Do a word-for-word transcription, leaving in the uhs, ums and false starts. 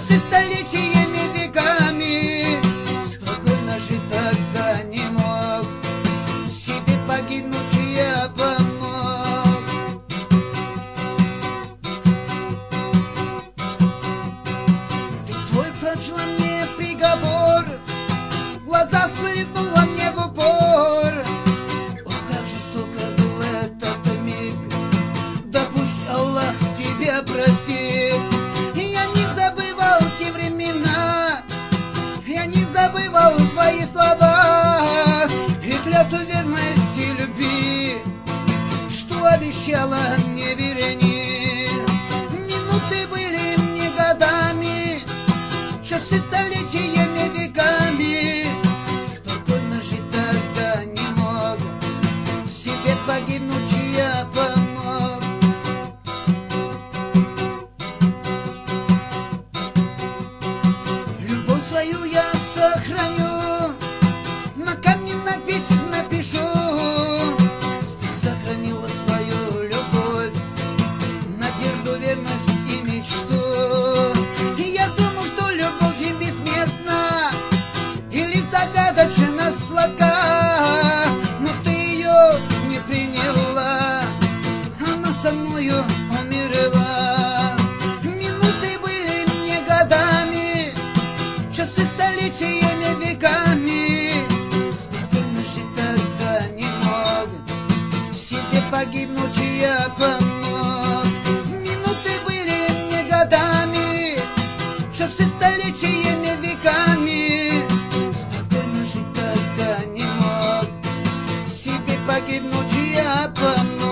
часы столетиями, веками. Спокойно жить тогда не мог, себе погибнуть я помог. Ты свой прочла мне приговор, в глаза взглянула мне в упор. О, как жестоко был этот миг, да пусть Аллах тебя простит. Я не забывал те времена, я не забывал твои слова и клятву верности любви, что обещала мне верени. Минуты были мне годами, часы столетиями, веками. Спокойно жить тогда не мог, себе погибнуть я помог. Любовь свою я сохраню, на камне надпись напишу. Ты сохранила свою любовь, надежду, верность и мечту. Я думаю, что любовь им бессмертна или загадочно сладка, но ты ее не приняла, она со мною умерла. Минуты были мне годами, часы столетиями, веками. Спокойно жить тогда не мог, себе погибнуть я помог. Минуты были мне годами, часы столетиями, веками. Спокойно жить тогда не мог, себе погибнуть я помог.